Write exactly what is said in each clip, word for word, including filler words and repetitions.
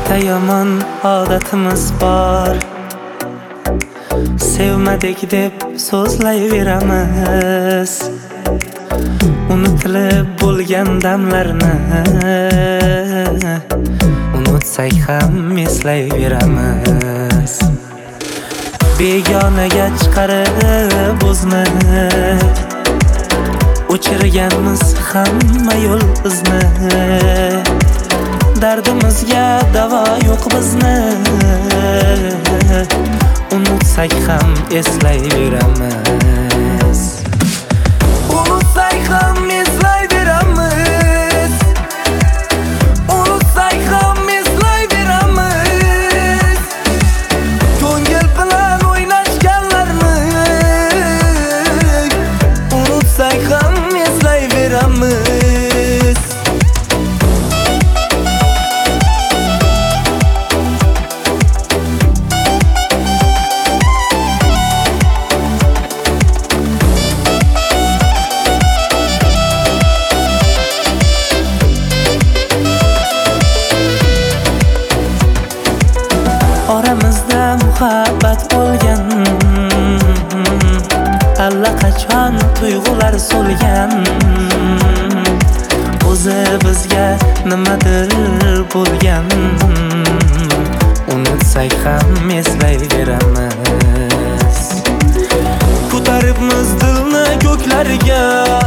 Bitta yomon odatimiz bor, sevmadik deb so'zlayveramiz. Unutilib bo'lgan damlarni unutsak ham eslayveramiz. Begonaga chiqarib o'zni o'chirganmiz hamma yo'l izni. Dardimizga davo yo'q bizni, unutsak ham eslayveramiz. Unutsak ham eslayveramiz. Unutsak ham eslayveramiz. Ko'ngil bilan o'ynashganlarni unutsak ham eslayveramiz. Oramizda muhabbat bo'lgan, allaqachon tuyg'ular so'lgan. O'zi bizga nimadir bo'lgan, unutsak ham eslayveramiz. Ko'taribmiz dilni ko'klarga,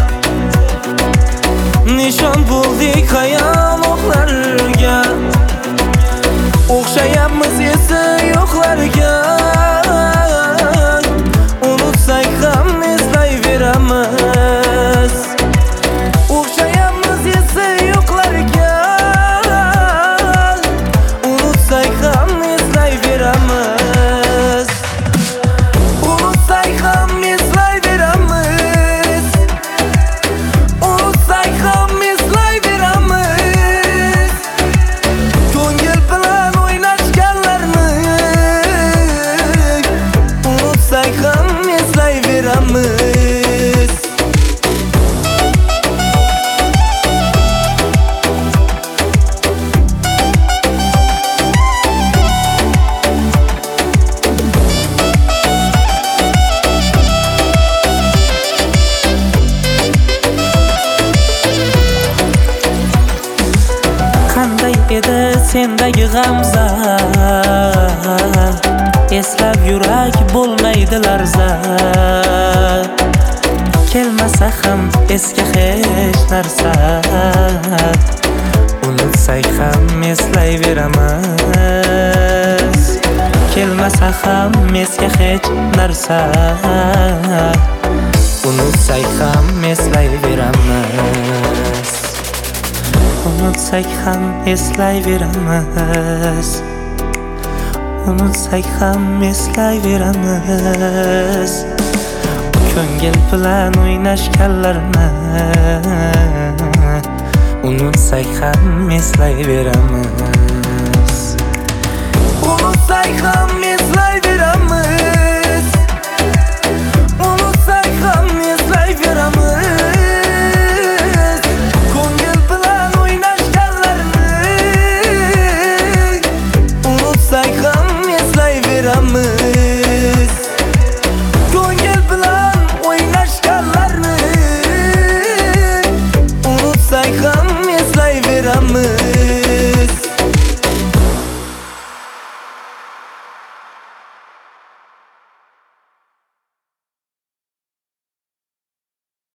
nishon bo'ldik xayollarga. O'xshayapmiz esi yo'qlarga, unutsak ham eslayveramiz. O'xshayapmiz esi yo'qlarga, unutsak ham eslayveramiz. Unutsak ham eslayveramiz. Unutsak ham eslayveramiz. Ko'ngil bilan o'ynashganlarni unutsak ham eslayveramiz. Qanday edi sendagi g'amza, eslab yurak bo'lmaydi larza. Kelmasa ham esga hech narsa, unutsak ham eslayveramiz. Kelmasa ham esga hech narsa, unutsak ham eslayveramiz. Unutsak ham eslayveramiz. Unutsak ham eslayveramiz. Ko'ngil bilan o'ynashganlarni unutsak ham eslayveramiz. Unutsak ham eslayveramiz.